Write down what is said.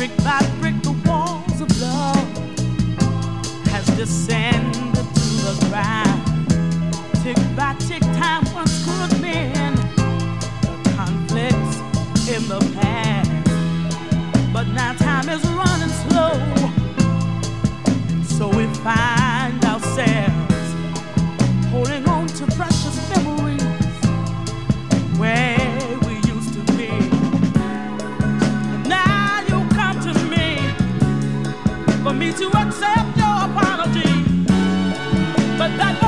Brick by brick, the walls of love has descended to the ground. Tick by tick, time once could mend the conflicts in the past, but now time is running slow, and so we find ourselves holding on to precious memories where we used to be. And now you come to me for me to accept your apology, but that